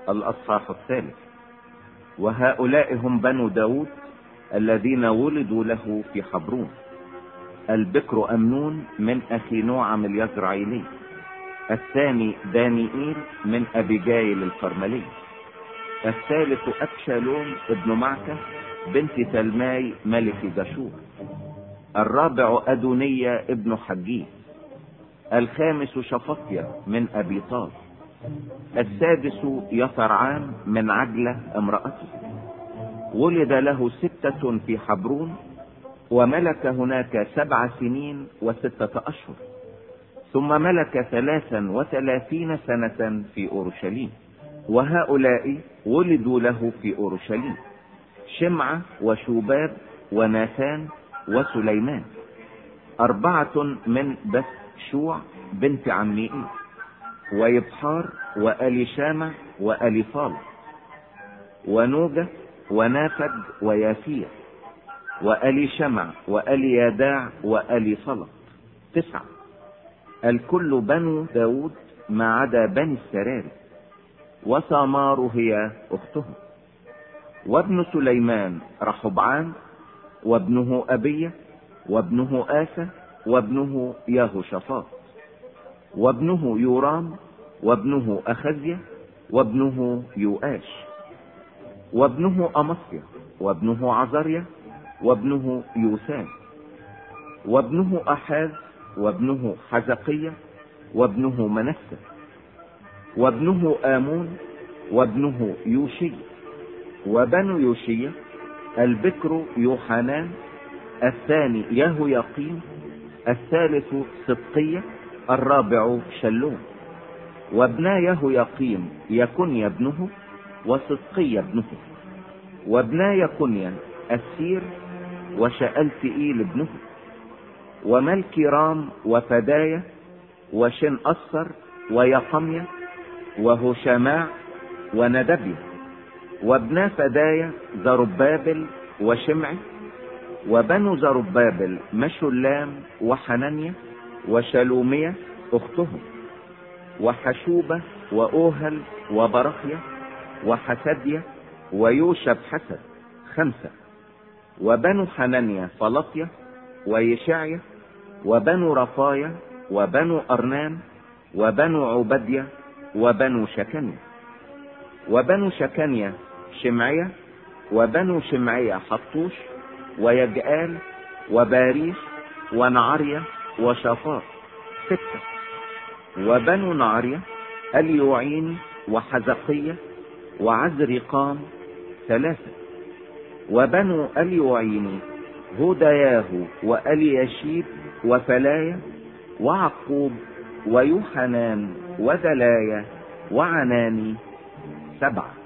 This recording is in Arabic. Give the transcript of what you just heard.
الأصحاح 3. وهؤلاء هم بنو داود الذين ولدوا له في حبرون: البكر أمنون من أخي نوعم اليزرعيلي، الثاني دانيئيل من أبيجايل الكرملي، الثالث أبشالوم ابن معكة بنت تلماي ملك جشور، الرابع أدونية ابن حجيه، الخامس شفطية من أبي طال، السادس يثرعام من عجلة امرأته. ولد له 6 في حبرون، وملك هناك 7 سنين و6 أشهر، ثم ملك 33 سنة في أورشليم. وهؤلاء ولدوا له في أورشليم: شمعة وشوباب وناثان وسليمان، 4 من بث شوع بنت عميئيل، ويبحار وأليشامع وأليفال ونوجة ونافد ويافية وأليشمع وألياداع وأليصلت، 9. الكل بنو داود ما عدا بني السراري، وثمار هي أختهم. وابن سليمان رحبعام، وابنه أبية، وابنه آسى، وابنه يهوشافاط، وابنه يورام، وابنه أخزية، وابنه يؤاش، وابنه أمصيا، وابنه عزريا، وابنه يوسان، وابنه أحاز، وابنه حزقية، وابنه منسى، وابنه آمون، وابنه يوشي. وبنو يوشية: البكر يوحنان، الثاني يهوياقيم، الثالث صدقية، الرابع شلوم. وابنا يهوياقيم يكنيا ابنه، وصدقية ابنه. وابنا يكنيا السير وشألتئيل ابنه. وملكي رام وفدايا وشن أصر ويقميا وهشماع وندبيا. وابنا فدايا زربابل وشمعي. وبنو زربابل مشلام وحنانيا وشلومية أختهم، وحشوبة وأوهل وبرخية وحسدية ويوشب حسد، 5. وبنو حنانيا فلطية ويشعية، وبنو رفايا، وبنو أرنان، وبنو عبدية، وبنو شكنيا. وبنو شكنيا شمعية، وبنو شمعية حطوش ويجآل وباريش ونعرية وشافاط، 6. وبنو نعرية اليوعين وحزقية وعزرقام، 3. وبنو اليوعين هودياه وألياشيب وفلايا وعقوب ويوحنان وذلايا وعناني، 7.